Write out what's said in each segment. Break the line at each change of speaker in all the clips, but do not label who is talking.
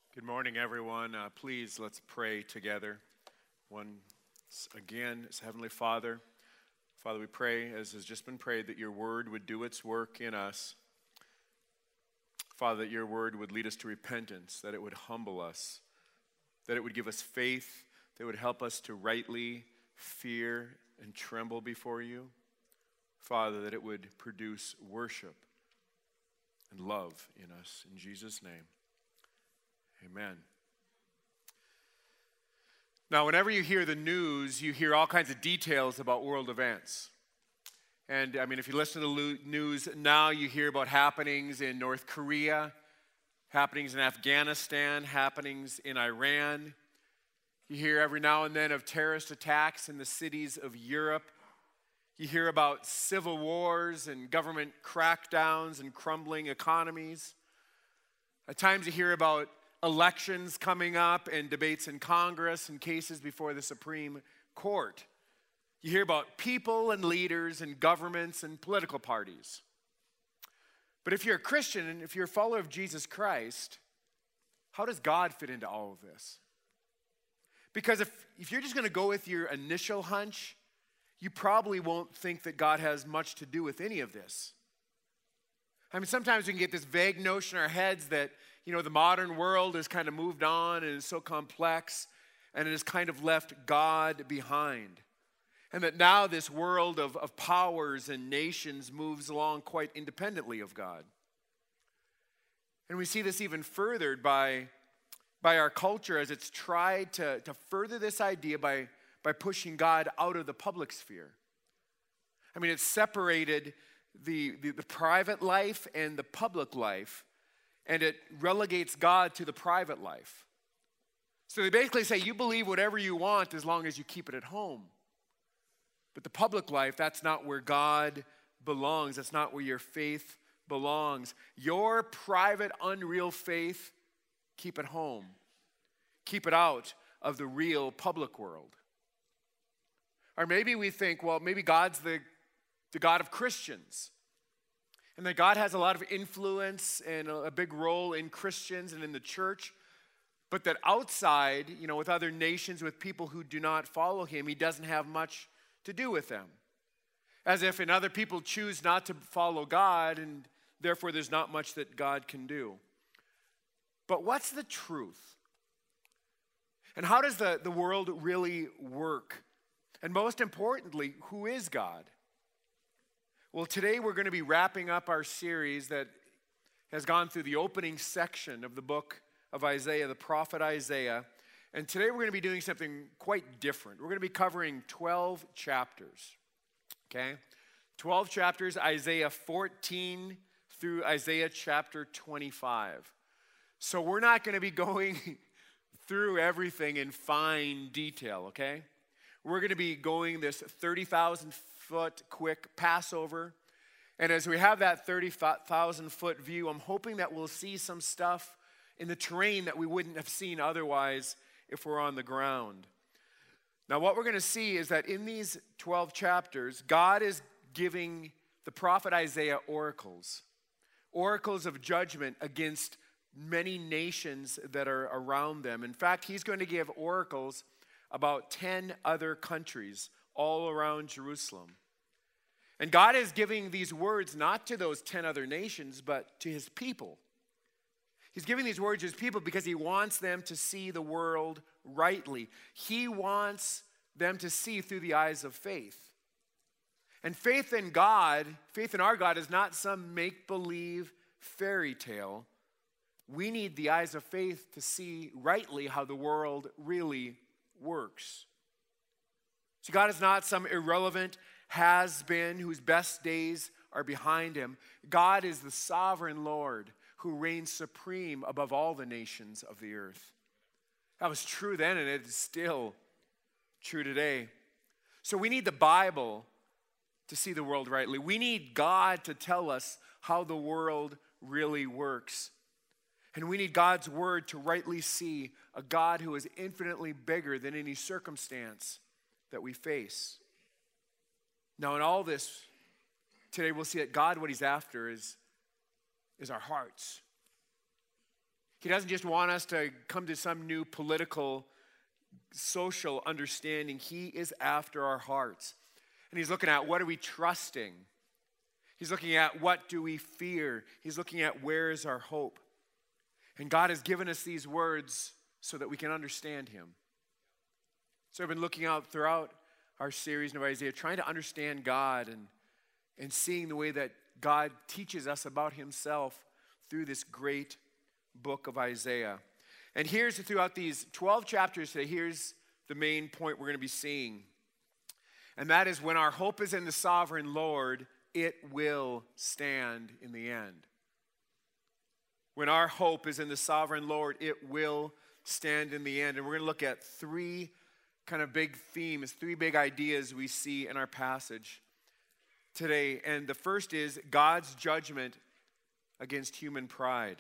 Good morning, everyone. Please, let's pray together. Once again, as Heavenly Father, we pray, as has just been prayed, that your word would do its work in us. Father, that your word would lead us to repentance, that it would humble us, that it would give us faith, that it would help us to rightly fear and tremble before you. Father, that it would produce worship and love in us. In Jesus' name. Amen. Now, whenever you hear the news, you hear all kinds of details about world events. And, if you listen to the news now, you hear about happenings in North Korea, happenings in Afghanistan, happenings in Iran. You hear every now and then of terrorist attacks in the cities of Europe. You hear about civil wars and government crackdowns and crumbling economies. At times you hear about elections coming up and debates in Congress and cases before the Supreme Court. You hear about people and leaders and governments and political parties. But if you're a Christian and if you're a follower of Jesus Christ, how does God fit into all of this? Because if you're just going to go with your initial hunch, you probably won't think that God has much to do with any of this. Sometimes we can get this vague notion in our heads that the modern world has kind of moved on and is so complex and it has kind of left God behind. And that now this world of powers and nations moves along quite independently of God. And we see this even furthered by our culture as it's tried to further this idea by pushing God out of the public sphere. It's separated the private life and the public life, and it relegates God to the private life. So they basically say, you believe whatever you want as long as you keep it at home. But the public life, that's not where God belongs. That's not where your faith belongs. Your private, unreal faith, keep it home. Keep it out of the real public world. Or maybe we think, well, maybe God's the God of Christians. And that God has a lot of influence and a big role in Christians and in the church. But that outside, with other nations, with people who do not follow him, he doesn't have much to do with them. As if other people choose not to follow God, and therefore there's not much that God can do. But what's the truth? And how does the world really work? And most importantly, who is God? Well, today we're going to be wrapping up our series that has gone through the opening section of the book of Isaiah, the prophet Isaiah. And today we're going to be doing something quite different. We're going to be covering 12 chapters, okay? 12 chapters, Isaiah 14 through Isaiah chapter 25. So we're not going to be going through everything in fine detail, okay? We're going to be going this 30,000-foot quick Passover. And as we have that 30,000-foot view, I'm hoping that we'll see some stuff in the terrain that we wouldn't have seen otherwise if we're on the ground. Now, what we're going to see is that in these 12 chapters, God is giving the prophet Isaiah oracles of judgment against many nations that are around them. In fact, he's going to give oracles about 10 other countries all around Jerusalem. And God is giving these words not to those 10 other nations, but to his people. He's giving these words to his people because he wants them to see the world rightly. He wants them to see through the eyes of faith. And faith in God, faith in our God, is not some make-believe fairy tale. We need the eyes of faith to see rightly how the world really works. So God is not some irrelevant has-been whose best days are behind him. God is the sovereign Lord who reigns supreme above all the nations of the earth. That was true then, and it is still true today. So we need the Bible to see the world rightly. We need God to tell us how the world really works. And we need God's word to rightly see a God who is infinitely bigger than any circumstance that we face. Now, in all this, today we'll see that God, what he's after is our hearts. He doesn't just want us to come to some new political, social understanding. He is after our hearts. And he's looking at what are we trusting? He's looking at what do we fear? He's looking at where is our hope? And God has given us these words so that we can understand him. So I've been looking out throughout our series of Isaiah, trying to understand God and seeing the way that God teaches us about himself through this great book of Isaiah. And here's throughout these 12 chapters today, here's the main point we're going to be seeing. And that is when our hope is in the sovereign Lord, it will stand in the end. When our hope is in the sovereign Lord, it will stand in the end. And we're going to look at three kind of big themes, three big ideas we see in our passage today. And the first is God's judgment against human pride.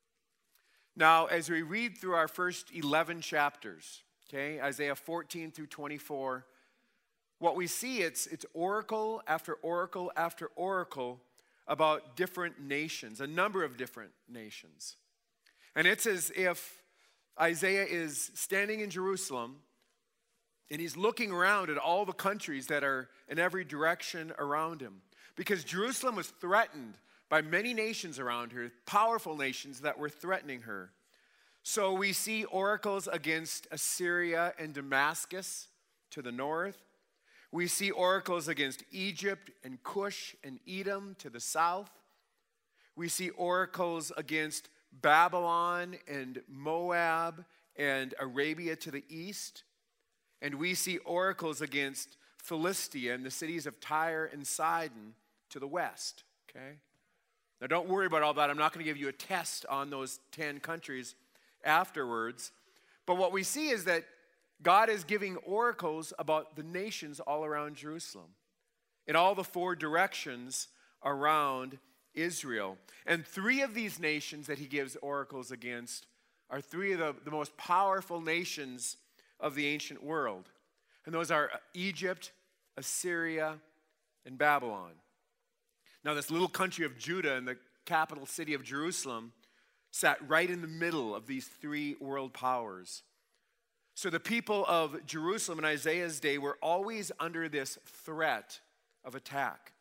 Now, as we read through our first 11 chapters, okay, Isaiah 14 through 24, what we see, it's oracle after oracle after oracle about different nations, a number of different nations. And it's as if Isaiah is standing in Jerusalem and he's looking around at all the countries that are in every direction around him. Because Jerusalem was threatened by many nations around her, powerful nations that were threatening her. So we see oracles against Assyria and Damascus to the north. We see oracles against Egypt and Cush and Edom to the south. We see oracles against Babylon and Moab and Arabia to the east. And we see oracles against Philistia and the cities of Tyre and Sidon to the west. Okay? Now don't worry about all that. I'm not going to give you a test on those 10 countries afterwards. But what we see is that God is giving oracles about the nations all around Jerusalem, in all the four directions around Israel. And three of these nations that he gives oracles against are three of the most powerful nations of the ancient world. And those are Egypt, Assyria, and Babylon. Now this little country of Judah and the capital city of Jerusalem sat right in the middle of these three world powers. So the people of Jerusalem in Isaiah's day were always under this threat of attack.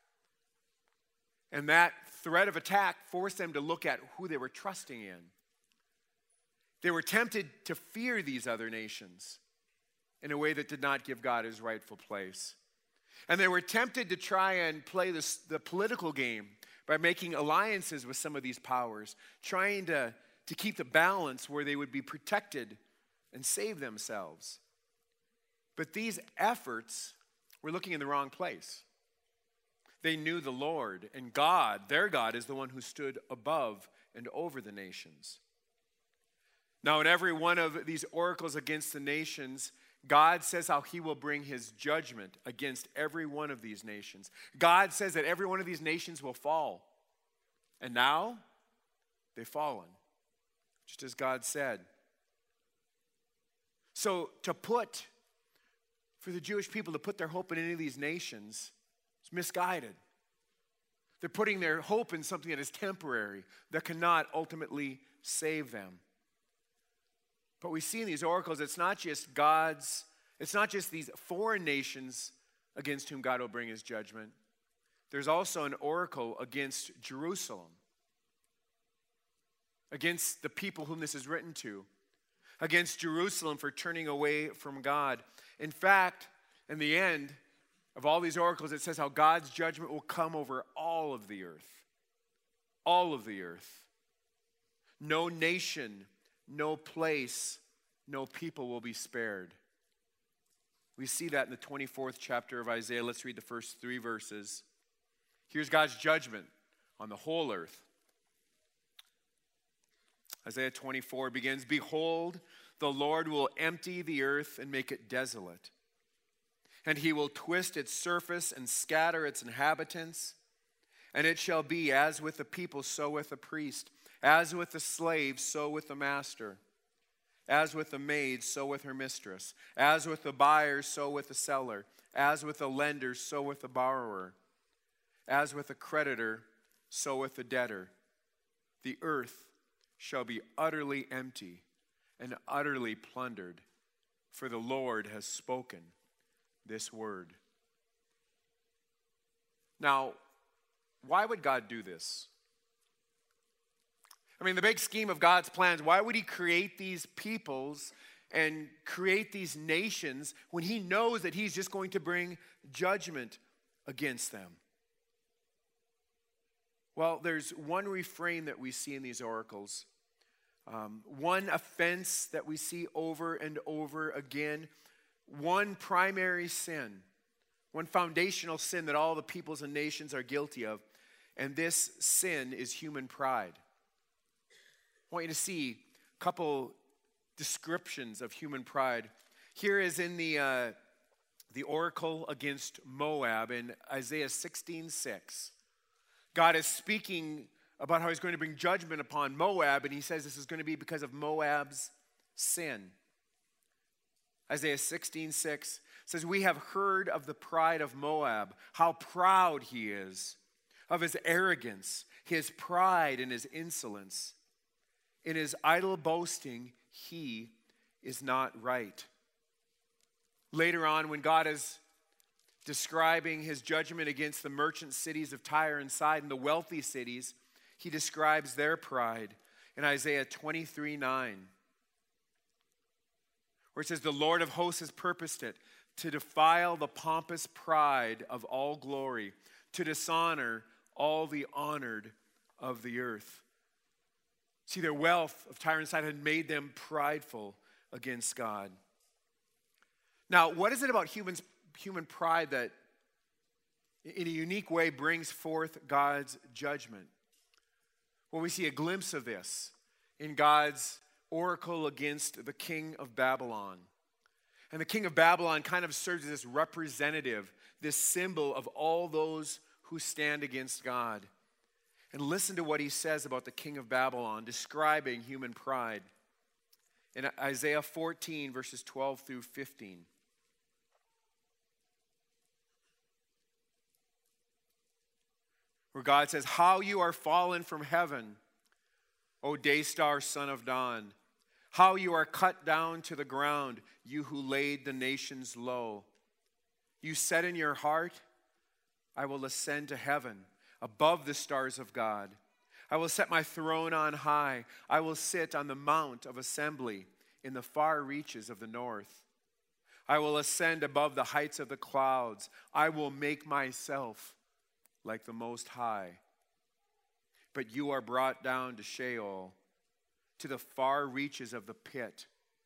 And that threat of attack forced them to look at who they were trusting in. They were tempted to fear these other nations in a way that did not give God his rightful place. And they were tempted to try and play the political game by making alliances with some of these powers, trying to keep the balance where they would be protected and save themselves. But these efforts were looking in the wrong place. They knew the Lord, and God, their God, is the one who stood above and over the nations. Now, in every one of these oracles against the nations, God says how he will bring his judgment against every one of these nations. God says that every one of these nations will fall. And now, they've fallen, just as God said. So for the Jewish people to put their hope in any of these nations is misguided. They're putting their hope in something that is temporary, that cannot ultimately save them. But we see in these oracles, it's not just these foreign nations against whom God will bring his judgment. There's also an oracle against Jerusalem, against the people whom this is written to, against Jerusalem for turning away from God. In fact, in the end of all these oracles, it says how God's judgment will come over all of the earth. All of the earth. No nation, no place, no people will be spared. We see that in the 24th chapter of Isaiah. Let's read the first 3 verses. Here's God's judgment on the whole earth. Isaiah 24 begins, "Behold, the Lord will empty the earth and make it desolate, and he will twist its surface and scatter its inhabitants. And it shall be as with the people, so with the priest, as with the slave, so with the master, as with the maid, so with her mistress, as with the buyer, so with the seller, as with the lender, so with the borrower, as with the creditor, so with the debtor. The earth shall be utterly empty and utterly plundered, for the Lord has spoken this word. Now, why would God do this? I mean, the big scheme of God's plans, why would he create these peoples and create these nations when he knows that he's just going to bring judgment against them? Well, there's one refrain that we see in these oracles, one offense that we see over and over again, one primary sin, one foundational sin that all the peoples and nations are guilty of, and this sin is human pride. I want you to see a couple descriptions of human pride. Here is in the oracle against Moab in Isaiah 16:6. God is speaking about how he's going to bring judgment upon Moab, and he says this is going to be because of Moab's sin. Isaiah 16:6 says, "We have heard of the pride of Moab, how proud he is, of his arrogance, his pride and his insolence. In his idle boasting, he is not right." Later on, when God is describing his judgment against the merchant cities of Tyre and Sidon, the wealthy cities, he describes their pride in Isaiah 23:9, where it says, "The Lord of hosts has purposed it, to defile the pompous pride of all glory, to dishonor all the honored of the earth." See, their wealth of Tyre and Sidon had made them prideful against God. Now, what is it about human pride that in a unique way brings forth God's judgment? Well, we see a glimpse of this in God's oracle against the king of Babylon. And the king of Babylon kind of serves as this representative, this symbol of all those who stand against God. And listen to what he says about the king of Babylon, describing human pride. In Isaiah 14, verses 12 through 15. Where God says, "How you are fallen from heaven, O day star, son of dawn. How you are cut down to the ground, you who laid the nations low. You said in your heart, I will ascend to heaven, above the stars of God. I will set my throne on high. I will sit on the mount of assembly in the far reaches of the north. I will ascend above the heights of the clouds. I will make myself like the Most High. But you are brought down to Sheol, to the far reaches of the pit."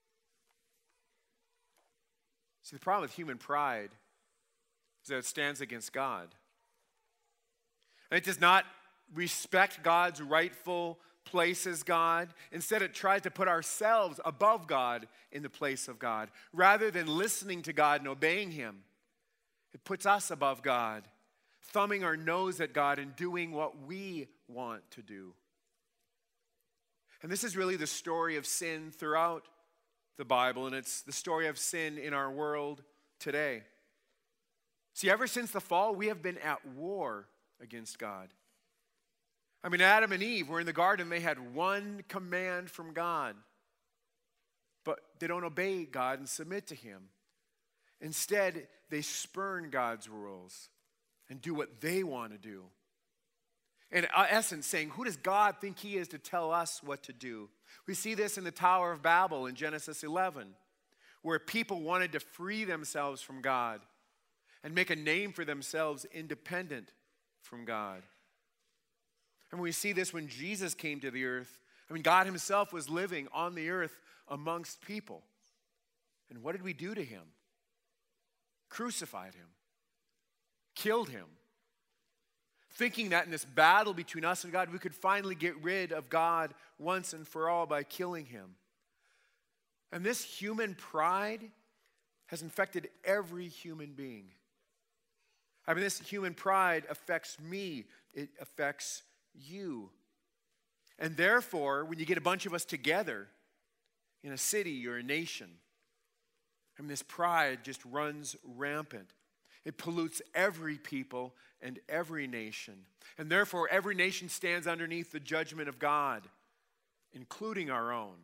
See, the problem with human pride is that it stands against God. And it does not respect God's rightful place as God. Instead, it tries to put ourselves above God in the place of God. Rather than listening to God and obeying him, it puts us above God, thumbing our nose at God and doing what we want to do. And this is really the story of sin throughout the Bible, and it's the story of sin in our world today. See, ever since the fall, we have been at war against God. I mean, Adam and Eve were in the garden. They had one command from God, but they don't obey God and submit to him. Instead, they spurn God's rules and do what they want to do. In essence, saying, who does God think he is to tell us what to do? We see this in the Tower of Babel in Genesis 11, where people wanted to free themselves from God and make a name for themselves independent from God. And we see this when Jesus came to the earth. I mean, God himself was living on the earth amongst people. And what did we do to him? Crucified him. Killed him. Thinking that in this battle between us and God, we could finally get rid of God once and for all by killing him. And this human pride has infected every human being. I mean, this human pride affects me. It affects you. And therefore, when you get a bunch of us together in a city or a nation, I mean, this pride just runs rampant. It pollutes every people and every nation. And therefore, every nation stands underneath the judgment of God. including our own.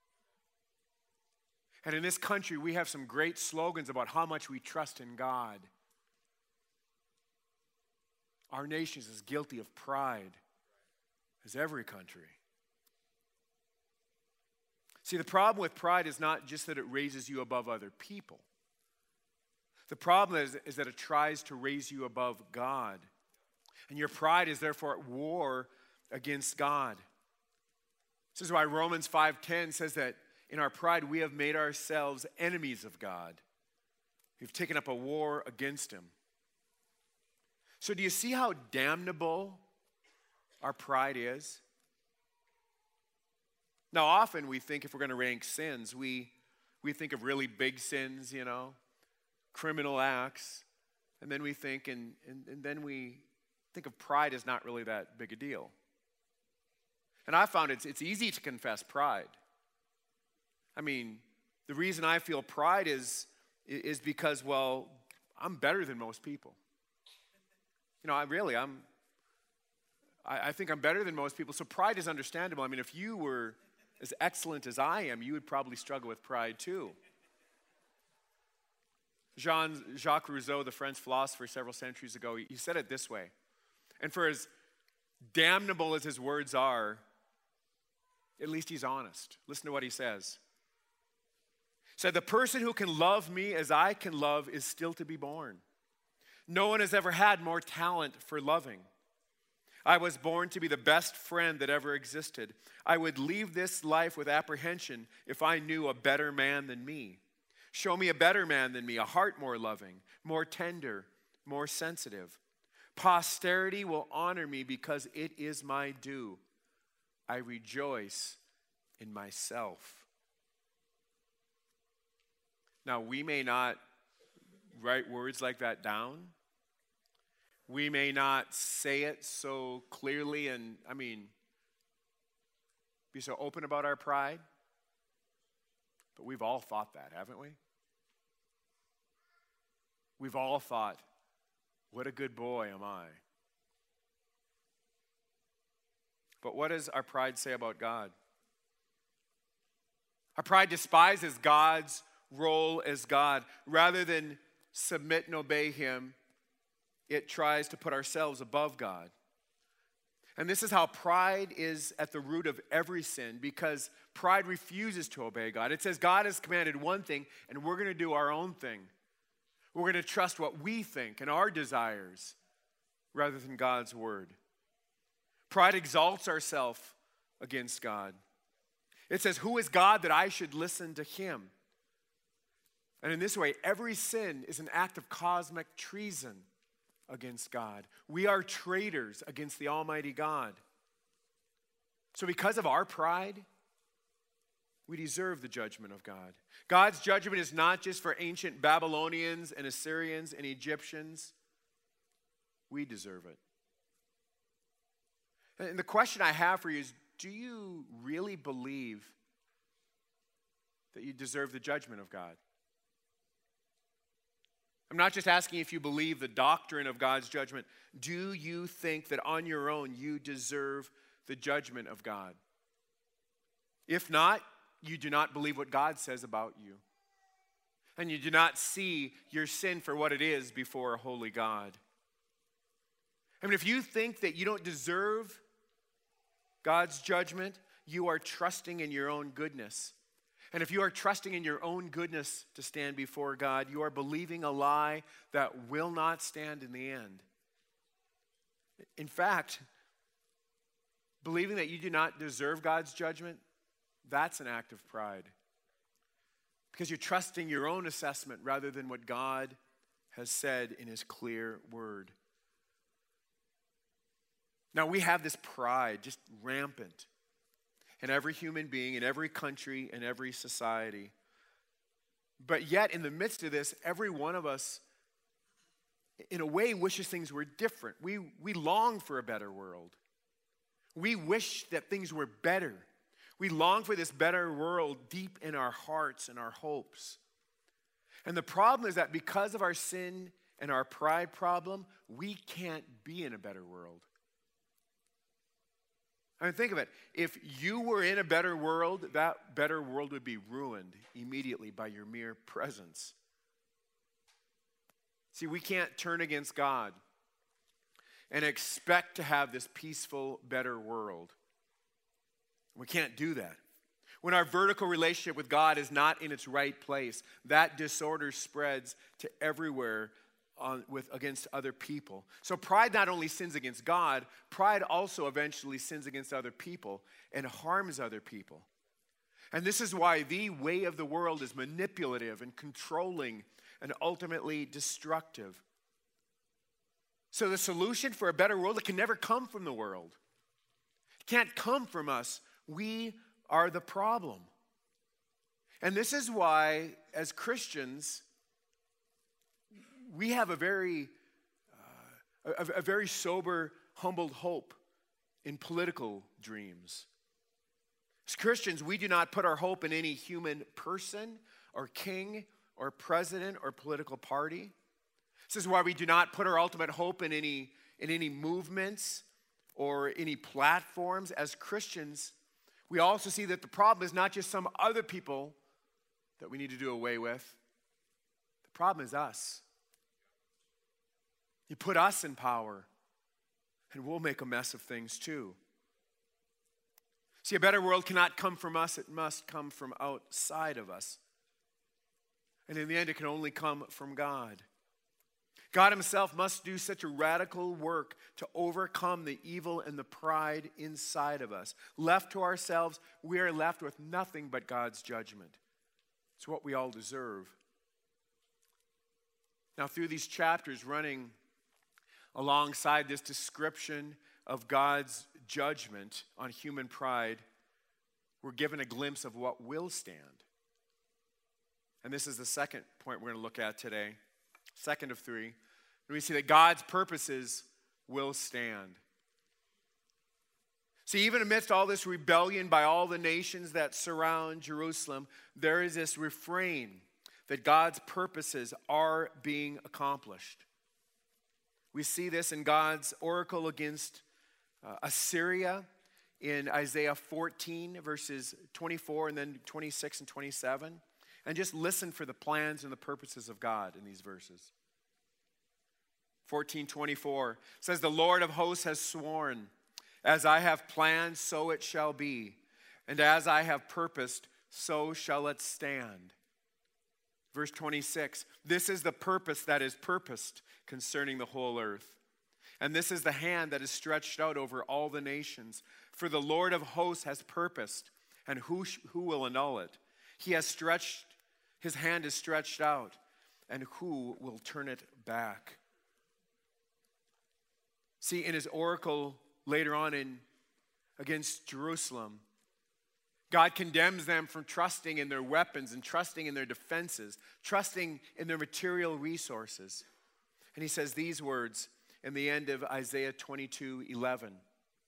And in this country, we have some great slogans about how much we trust in God. Our nation is as guilty of pride as every country. See, the problem with pride is not just that it raises you above other people. The problem is that it tries to raise you above God. And your pride is therefore at war against God. This is why Romans 5:10 says that in our pride we have made ourselves enemies of God. We've taken up a war against him. So do you see how damnable our pride is? Now, often we think if we're going to rank sins, we think of really big sins, criminal acts, and then we think, and then we think of pride as not really that big a deal. And I found it's easy to confess pride. I mean, the reason I feel pride is because, well, I'm better than most people. I think I'm better than most people, so pride is understandable. I mean, if you were as excellent as I am, you would probably struggle with pride too. Jean-Jacques Rousseau, the French philosopher several centuries ago, he said it this way. And for as damnable as his words are, at least he's honest. Listen to what he says. He said, "The person who can love me as I can love is still to be born. No one has ever had more talent for loving. I was born to be the best friend that ever existed. I would leave this life with apprehension if I knew a better man than me. Show me a better man than me, a heart more loving, more tender, more sensitive. Posterity will honor me because it is my due. I rejoice in myself." Now, we may not write words like that down. We may not say it so clearly and, be so open about our pride. But we've all thought that, haven't we? We've all thought, what a good boy am I. But what does our pride say about God? Our pride despises God's role as God. Rather than submit and obey him, it tries to put ourselves above God. And this is how pride is at the root of every sin, because pride refuses to obey God. It says God has commanded one thing, and we're going to do our own thing. We're going to trust what we think and our desires rather than God's word. Pride exalts ourselves against God. It says, "Who is God that I should listen to him?" And in this way, every sin is an act of cosmic treason against God. We are traitors against the Almighty God. So because of our pride, we deserve the judgment of God. God's judgment is not just for ancient Babylonians and Assyrians and Egyptians. We deserve it. And the question I have for you is, do you really believe that you deserve the judgment of God? I'm not just asking if you believe the doctrine of God's judgment. Do you think that on your own you deserve the judgment of God? If not, you do not believe what God says about you. And you do not see your sin for what it is before a holy God. If you think that you don't deserve God's judgment, you are trusting in your own goodness. And if you are trusting in your own goodness to stand before God, you are believing a lie that will not stand in the end. In fact, believing that you do not deserve God's judgment, that's an act of pride. Because you're trusting your own assessment rather than what God has said in his clear word. Now, we have this pride just rampant in every human being, in every country, in every society. But yet, in the midst of this, every one of us, in a way, wishes things were different. We long for a better world. We wish that things were better. We long for this better world deep in our hearts and our hopes. And the problem is that because of our sin and our pride problem, we can't be in a better world. I mean, think of it. If you were in a better world, that better world would be ruined immediately by your mere presence. See, we can't turn against God and expect to have this peaceful, better world. We can't do that. When our vertical relationship with God is not in its right place, that disorder spreads to everywhere against other people. So pride not only sins against God, pride also eventually sins against other people and harms other people. And this is why the way of the world is manipulative and controlling and ultimately destructive. So the solution for a better world, it can never come from the world. It can't come from us. We are the problem. And this is why, as Christians, we have a very sober, humbled hope in political dreams. As Christians, we do not put our hope in any human person or king or president or political party. This is why we do not put our ultimate hope in any movements or any platforms. As Christians, we also see that the problem is not just some other people that we need to do away with. The problem is us. You put us in power, and we'll make a mess of things too. See, a better world cannot come from us. It must come from outside of us. And in the end, it can only come from God. God himself must do such a radical work to overcome the evil and the pride inside of us. Left to ourselves, we are left with nothing but God's judgment. It's what we all deserve. Now, through these chapters running alongside this description of God's judgment on human pride, we're given a glimpse of what will stand. And this is the second point we're going to look at today. Second of three. And we see that God's purposes will stand. See, even amidst all this rebellion by all the nations that surround Jerusalem, there is this refrain that God's purposes are being accomplished. We see this in God's oracle against Assyria in Isaiah 14, verses 24 and then 26 and 27. And just listen for the plans and the purposes of God in these verses. 14:24 says, "The Lord of hosts has sworn, as I have planned, so it shall be. And as I have purposed, so shall it stand." Verse 26, "This is the purpose that is purposed concerning the whole earth. And this is the hand that is stretched out over all the nations. For the Lord of hosts has purposed, and who will annul it? His hand is stretched out, and who will turn it back?" See, in his oracle later on against Jerusalem, God condemns them from trusting in their weapons and trusting in their defenses, trusting in their material resources. And he says these words in the end of Isaiah 22:11,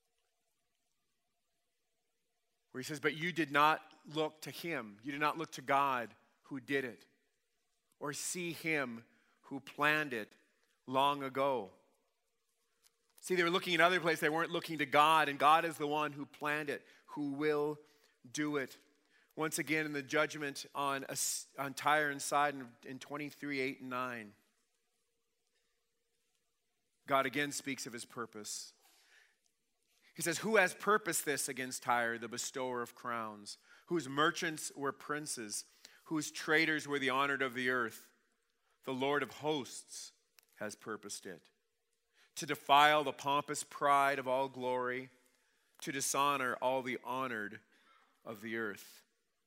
where he says, "But you did not look to him, you did not look to God who did it, or see him who planned it long ago." See, they were looking in other places. They weren't looking to God, and God is the one who planned it, who will do it. Once again, in the judgment on Tyre and Sidon in 23:8 and 9, God again speaks of his purpose. He says, "Who has purposed this against Tyre, the bestower of crowns, whose merchants were princes, whose traders were the honored of the earth? The Lord of hosts has purposed it, to defile the pompous pride of all glory, to dishonor all the honored of the earth."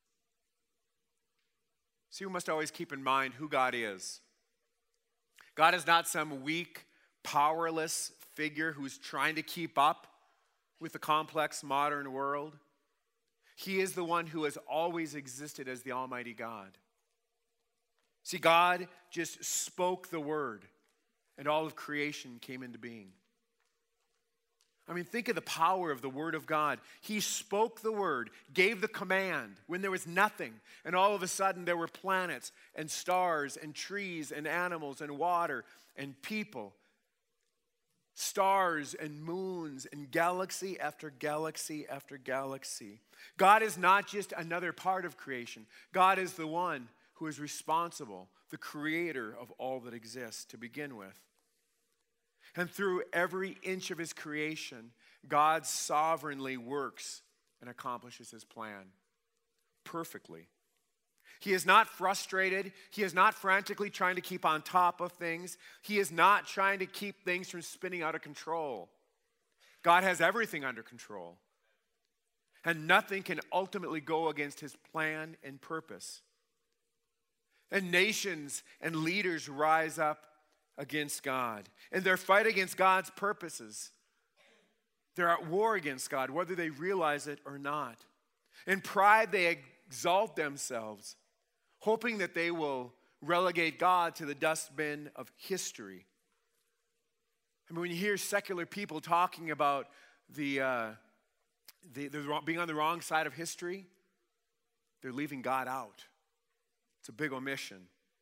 See, we must always keep in mind who God is. God is not some weak, powerless figure who's trying to keep up with the complex modern world. He is the one who has always existed as the Almighty God. See, God just spoke the word, and all of creation came into being. I mean, think of the power of the Word of God. He spoke the word, gave the command when there was nothing, and all of a sudden there were planets and stars and trees and animals and water and people. stars and moons and galaxy after galaxy after galaxy. God is not just another part of creation. God is the one who is responsible, the creator of all that exists to begin with. And through every inch of his creation, God sovereignly works and accomplishes his plan perfectly. He is not frustrated. He is not frantically trying to keep on top of things. He is not trying to keep things from spinning out of control. God has everything under control. And nothing can ultimately go against his plan and purpose. And nations and leaders rise up against God. In their fight against God's purposes, they're at war against God, whether they realize it or not. In pride, they exalt themselves, hoping that they will relegate God to the dustbin of history. I mean, when you hear secular people talking about being on the wrong side of history, they're leaving God out. It's a big omission.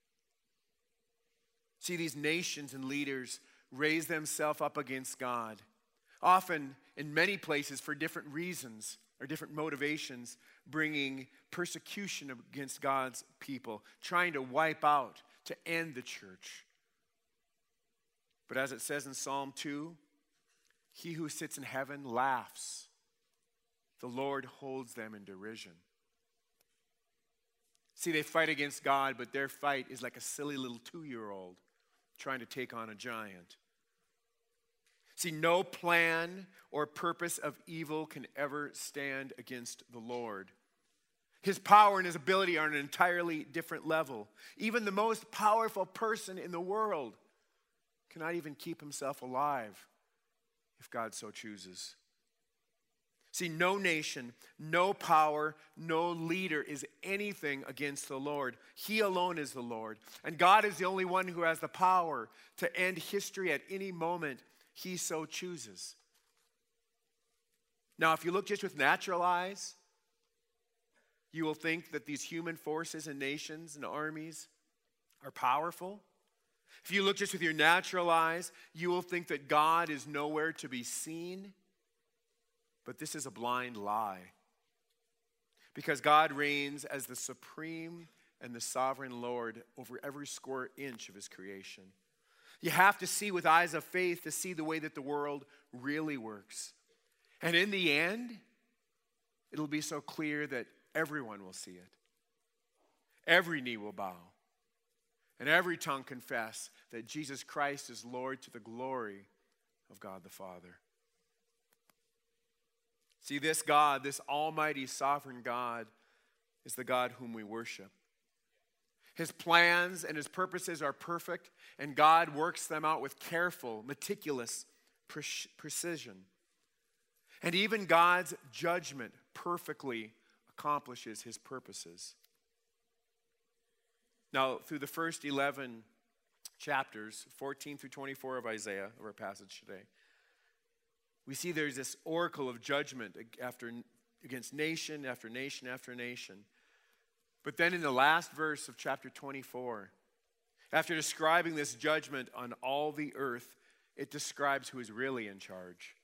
See, these nations and leaders raise themselves up against God, often in many places for different reasons or different motivations, bringing persecution against God's people, trying to wipe out, to end the church. But as it says in Psalm 2, he who sits in heaven laughs. The Lord holds them in derision. See, they fight against God, but their fight is like a silly little 2-year-old trying to take on a giant. See, no plan or purpose of evil can ever stand against the Lord. His power and his ability are on an entirely different level. Even the most powerful person in the world cannot even keep himself alive if God so chooses. See, no nation, no power, no leader is anything against the Lord. He alone is the Lord. And God is the only one who has the power to end history at any moment he so chooses. Now, if you look just with natural eyes, you will think that these human forces and nations and armies are powerful. If you look just with your natural eyes, you will think that God is nowhere to be seen. But this is a blind lie. Because God reigns as the supreme and the sovereign Lord over every square inch of his creation. You have to see with eyes of faith to see the way that the world really works. And in the end, it'll be so clear that everyone will see it. Every knee will bow. And every tongue confess that Jesus Christ is Lord to the glory of God the Father. See, this God, this almighty sovereign God, is the God whom we worship. His plans and his purposes are perfect, and God works them out with careful, meticulous precision. And even God's judgment perfectly accomplishes his purposes. Now, through the first 11 chapters, 14 through 24 of Isaiah, of our passage today, we see there's this oracle of judgment against nation after nation after nation. But then in the last verse of chapter 24, after describing this judgment on all the earth, it describes who is really in charge.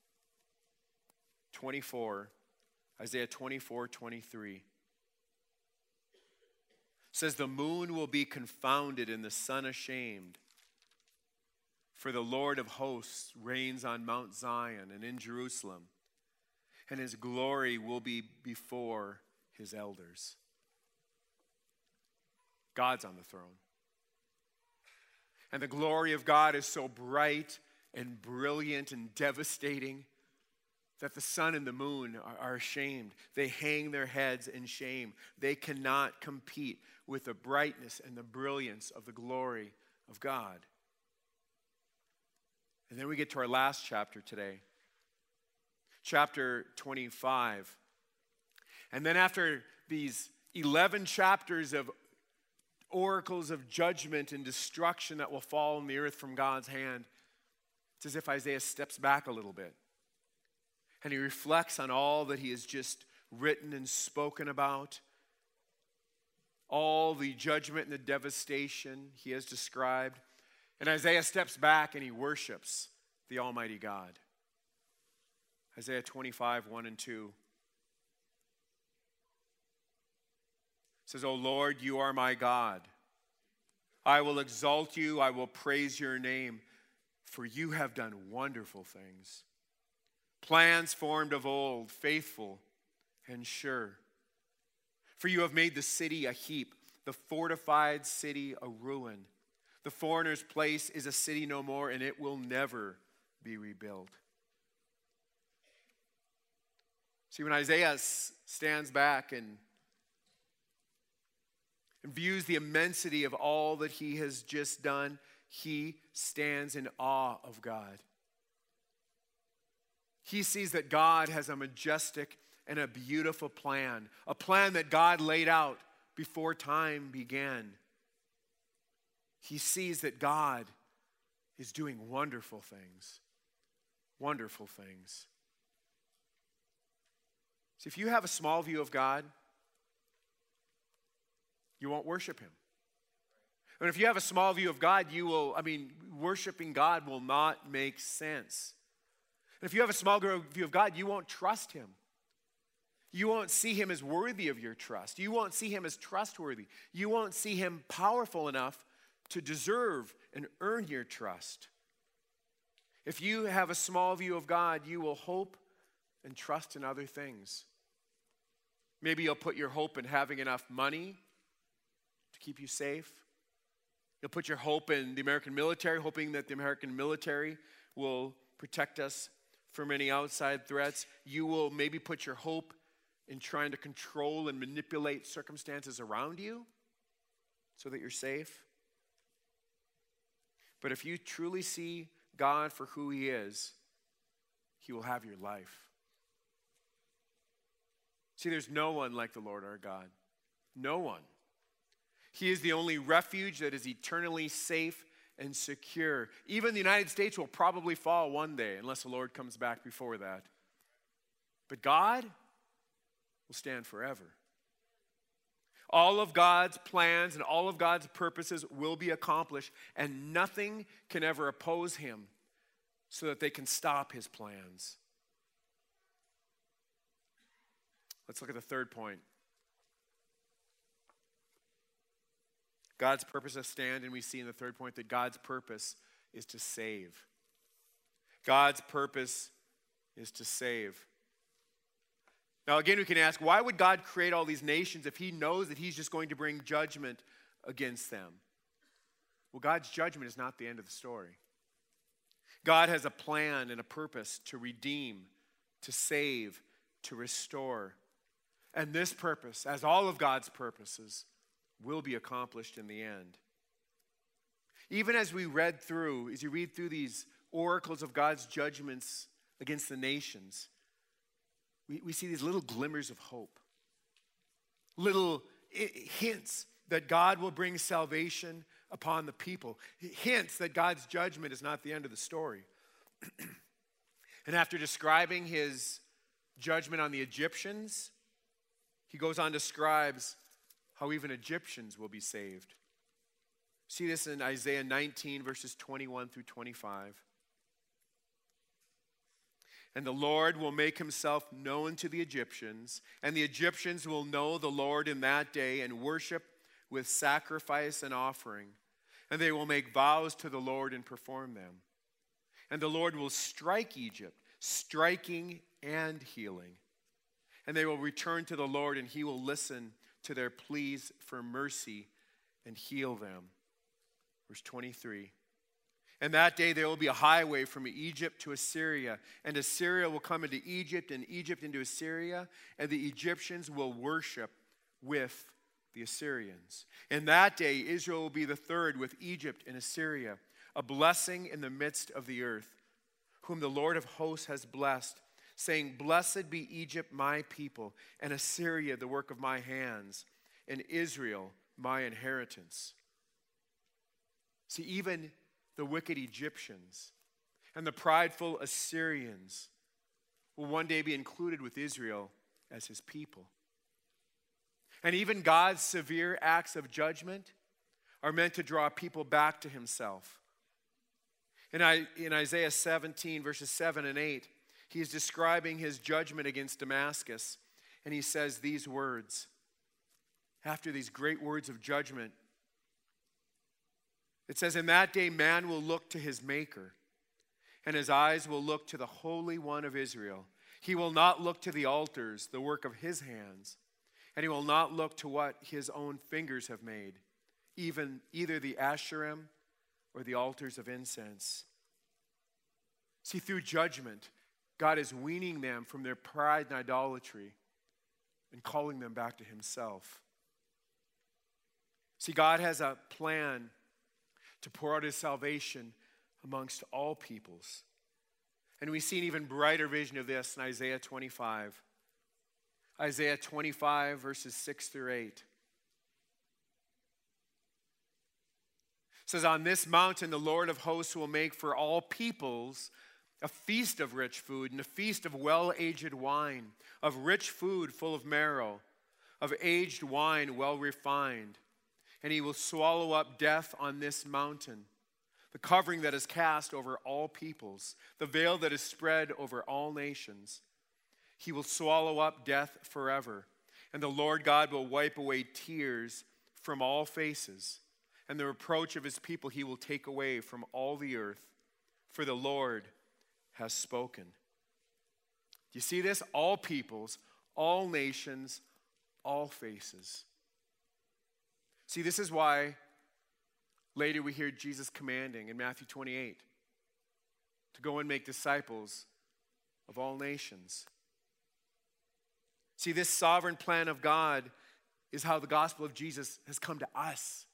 Isaiah 24:23 says, "The moon will be confounded and the sun ashamed. For the Lord of hosts reigns on Mount Zion and in Jerusalem, and his glory will be before his elders." God's on the throne. And the glory of God is so bright and brilliant and devastating that the sun and the moon are ashamed. They hang their heads in shame. They cannot compete with the brightness and the brilliance of the glory of God. And then we get to our last chapter today, chapter 25. And then after these 11 chapters of oracles of judgment and destruction that will fall on the earth from God's hand, it's as if Isaiah steps back a little bit. And he reflects on all that he has just written and spoken about, all the judgment and the devastation he has described. And Isaiah steps back and he worships the Almighty God. Isaiah 25, 1 and 2 says, O Lord, you are my God. I will exalt you, I will praise your name, for you have done wonderful things. Plans formed of old, faithful and sure. For you have made the city a heap, the fortified city a ruin. The foreigner's place is a city no more, and it will never be rebuilt. See, when Isaiah stands back and views the immensity of all that he has just done, he stands in awe of God. He sees that God has a majestic and a beautiful plan, a plan that God laid out before time began. He sees that God is doing wonderful things. Wonderful things. See, if you have a small view of God, you won't worship him. And if you have a small view of God, worshiping God will not make sense. And if you have a small view of God, you won't trust him. You won't see him as worthy of your trust. You won't see him as trustworthy. You won't see him powerful enough to deserve and earn your trust. If you have a small view of God, you will hope and trust in other things. Maybe you'll put your hope in having enough money to keep you safe. You'll put your hope in the American military, hoping that the American military will protect us from any outside threats. You will maybe put your hope in trying to control and manipulate circumstances around you so that you're safe. But if you truly see God for who he is, he will have your life. See, there's no one like the Lord our God. No one. He is the only refuge that is eternally safe and secure. Even the United States will probably fall one day unless the Lord comes back before that. But God will stand forever. All of God's plans and all of God's purposes will be accomplished, and nothing can ever oppose him so that they can stop his plans. Let's look at the third point. God's purposes stand, and we see in the third point that God's purpose is to save. God's purpose is to save. Now again, we can ask, why would God create all these nations if he knows that he's just going to bring judgment against them? Well, God's judgment is not the end of the story. God has a plan and a purpose to redeem, to save, to restore. And this purpose, as all of God's purposes, will be accomplished in the end. Even as you read through these oracles of God's judgments against the nations, we see these little glimmers of hope, little hints that God will bring salvation upon the people, hints that God's judgment is not the end of the story. And after describing his judgment on the Egyptians, he goes on to describe how even Egyptians will be saved. See this in Isaiah 19, verses 21 through 25. And the Lord will make himself known to the Egyptians, and the Egyptians will know the Lord in that day and worship with sacrifice and offering. And they will make vows to the Lord and perform them. And the Lord will strike Egypt, striking and healing. And they will return to the Lord, and he will listen to their pleas for mercy and heal them. Verse 23. And that day there will be a highway from Egypt to Assyria, and Assyria will come into Egypt, and Egypt into Assyria, and the Egyptians will worship with the Assyrians. In that day Israel will be the third with Egypt and Assyria, a blessing in the midst of the earth, whom the Lord of hosts has blessed, saying, Blessed be Egypt, my people, and Assyria, the work of my hands, and Israel, my inheritance. See, even the wicked Egyptians and the prideful Assyrians will one day be included with Israel as his people. And even God's severe acts of judgment are meant to draw people back to himself. In Isaiah 17, verses 7 and 8, he is describing his judgment against Damascus. And he says these words. After these great words of judgment, it says, "In that day man will look to his Maker, and his eyes will look to the Holy One of Israel. He will not look to the altars, the work of his hands, and he will not look to what his own fingers have made, even either the Asherim or the altars of incense." See, through judgment, God is weaning them from their pride and idolatry and calling them back to himself. See, God has a plan to pour out his salvation amongst all peoples. And we see an even brighter vision of this in Isaiah 25. Isaiah 25, verses 6 through 8. It says, "On this mountain the Lord of hosts will make for all peoples a feast of rich food and a feast of well-aged wine, of rich food full of marrow, of aged wine well refined. And he will swallow up death on this mountain, the covering that is cast over all peoples, the veil that is spread over all nations. He will swallow up death forever, and the Lord God will wipe away tears from all faces, and the reproach of his people he will take away from all the earth, for the Lord has spoken." Do you see this? All peoples, all nations, all faces. See, this is why later we hear Jesus commanding in Matthew 28 to go and make disciples of all nations. See, this sovereign plan of God is how the gospel of Jesus has come to us.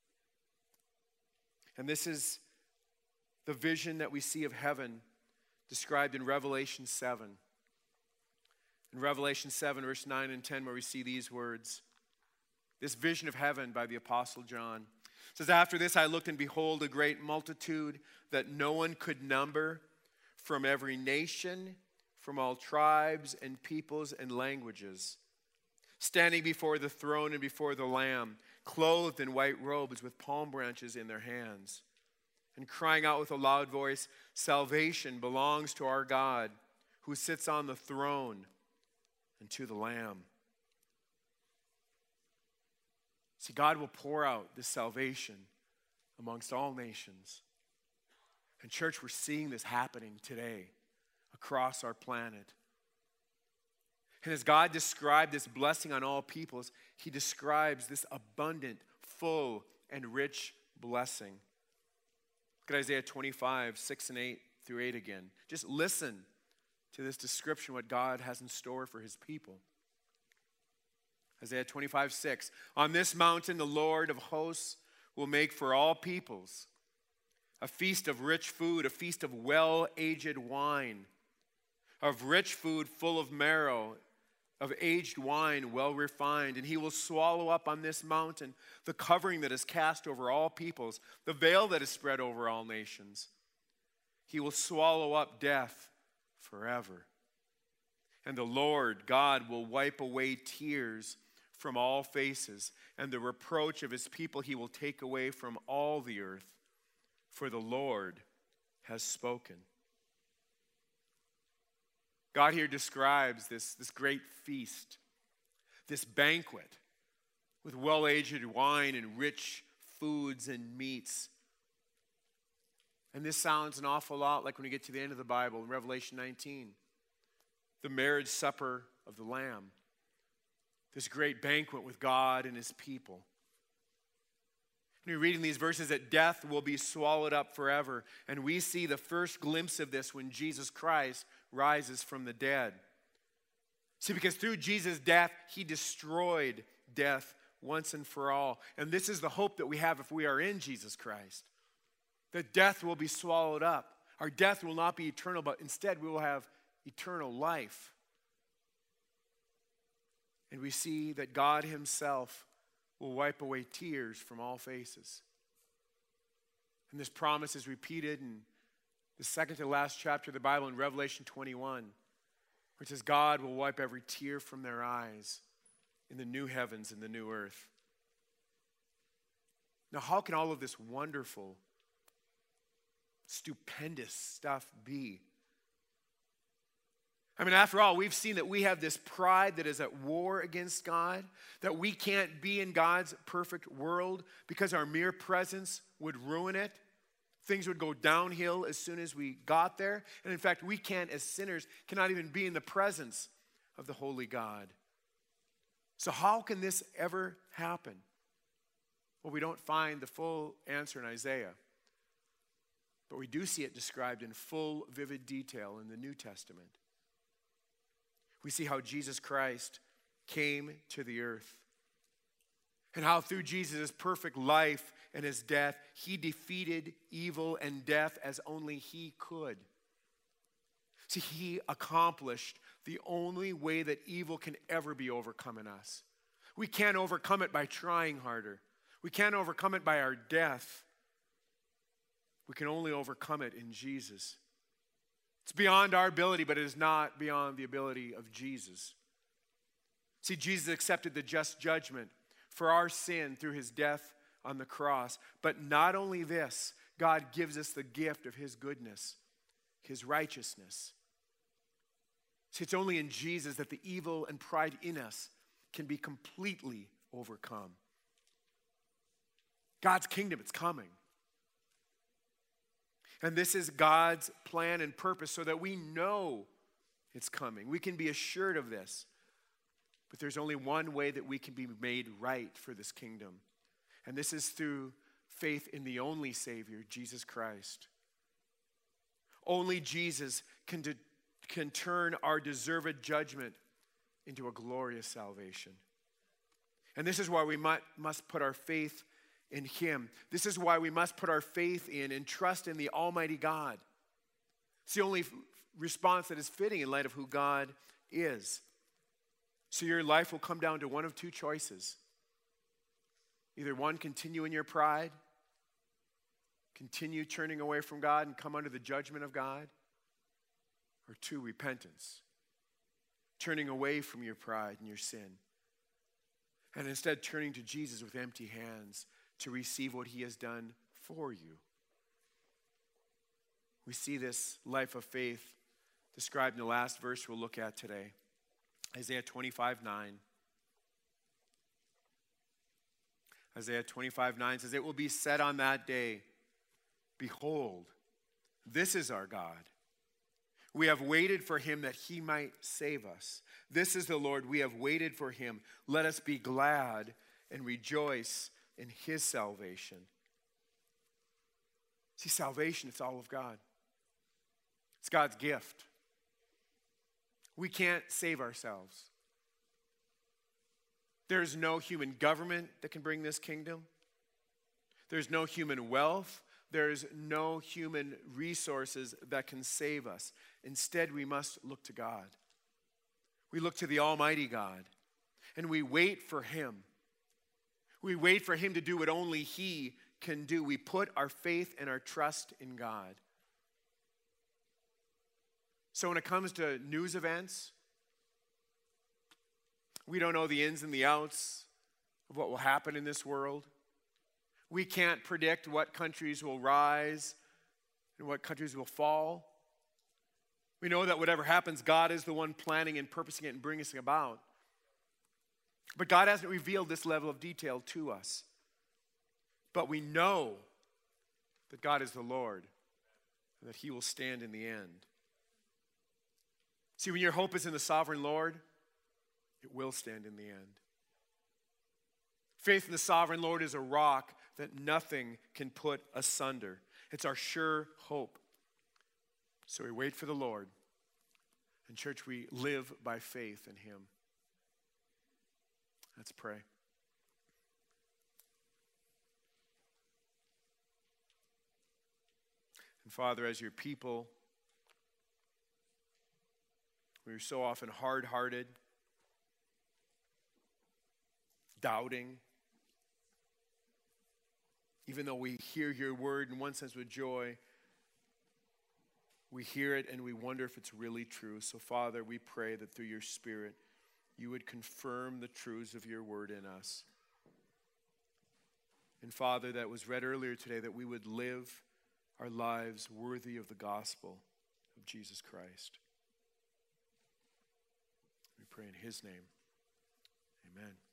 And this is the vision that we see of heaven described in Revelation 7. In Revelation 7, verse 9 and 10, where we see these words. This vision of heaven by the Apostle John. It says, "After this I looked, and behold, a great multitude that no one could number, from every nation, from all tribes and peoples and languages, standing before the throne and before the Lamb, clothed in white robes with palm branches in their hands, and crying out with a loud voice, 'Salvation belongs to our God, who sits on the throne, and to the Lamb.'" See, God will pour out this salvation amongst all nations. And church, we're seeing this happening today across our planet. And as God described this blessing on all peoples, he describes this abundant, full, and rich blessing. Look at Isaiah 25, 6 and 8 through 8 again. Just listen to this description, what God has in store for his people. Isaiah 25, 6. "On this mountain the Lord of hosts will make for all peoples a feast of rich food, a feast of well-aged wine, of rich food full of marrow, of aged wine well refined. And he will swallow up on this mountain the covering that is cast over all peoples, the veil that is spread over all nations. He will swallow up death forever. And the Lord God will wipe away tears from all faces, and the reproach of his people he will take away from all the earth, for the Lord has spoken." God here describes this great feast, this banquet with well-aged wine and rich foods and meats. And this sounds an awful lot like when we get to the end of the Bible in Revelation 19, the marriage supper of the Lamb. This great banquet with God and his people. And we read in these verses that death will be swallowed up forever. And we see the first glimpse of this when Jesus Christ rises from the dead. See, because through Jesus' death, he destroyed death once and for all. And this is the hope that we have if we are in Jesus Christ. That death will be swallowed up. Our death will not be eternal, but instead we will have eternal life. And we see that God himself will wipe away tears from all faces. And this promise is repeated in the second to last chapter of the Bible in Revelation 21, where it says God will wipe every tear from their eyes in the new heavens and the new earth. Now, how can all of this wonderful stupendous stuff be? I mean, after all, we've seen that we have this pride that is at war against God, that we can't be in God's perfect world because our mere presence would ruin it. Things would go downhill as soon as we got there. And in fact, we can't, as sinners, cannot even be in the presence of the holy God. So how can this ever happen? Well, we don't find the full answer in Isaiah, but we do see it described in full, vivid detail in the New Testament. We see how Jesus Christ came to the earth and how through Jesus' perfect life and his death, he defeated evil and death as only he could. See, he accomplished the only way that evil can ever be overcome in us. We can't overcome it by trying harder. We can't overcome it by our death. We can only overcome it in Jesus. It's beyond our ability, but it is not beyond the ability of Jesus. See, Jesus accepted the just judgment for our sin through his death on the cross. But not only this, God gives us the gift of his goodness, his righteousness. See, it's only in Jesus that the evil and pride in us can be completely overcome. God's kingdom, it's coming. And this is God's plan and purpose so that we know it's coming. We can be assured of this. But there's only one way that we can be made right for this kingdom. And this is through faith in the only Savior, Jesus Christ. Only Jesus can turn our deserved judgment into a glorious salvation. And this is why we must put our faith in him. This is why we must put our faith in and trust in the Almighty God. It's the only response that is fitting in light of who God is. So your life will come down to one of two choices. Either one, continue in your pride, continue turning away from God and come under the judgment of God. Or two, repentance, turning away from your pride and your sin. And instead turning to Jesus with empty hands to receive what he has done for you. We see this life of faith described in the last verse we'll look at today. Isaiah 25:9. Isaiah 25:9 says, "It will be said on that day, behold, this is our God. We have waited for him that he might save us. This is the Lord, we have waited for him. Let us be glad and rejoice in his salvation." See, salvation, it's all of God. It's God's gift. We can't save ourselves. There's no human government that can bring this kingdom. There's no human wealth. There's no human resources that can save us. Instead, we must look to God. We look to the Almighty God, and we wait for him. We wait for him to do what only he can do. We put our faith and our trust in God. So when it comes to news events, we don't know the ins and the outs of what will happen in this world. We can't predict what countries will rise and what countries will fall. We know that whatever happens, God is the one planning and purposing it and bringing it about. But God hasn't revealed this level of detail to us. But we know that God is the Lord and that he will stand in the end. See, when your hope is in the sovereign Lord, it will stand in the end. Faith in the sovereign Lord is a rock that nothing can put asunder. It's our sure hope. So we wait for the Lord. And church, we live by faith in him. Let's pray. And Father, as your people, we are so often hard-hearted, doubting. Even though we hear your word in one sense with joy, we hear it and we wonder if it's really true. So Father, we pray that through your Spirit, you would confirm the truths of your word in us. And Father, that was read earlier today, that we would live our lives worthy of the gospel of Jesus Christ. We pray in his name. Amen.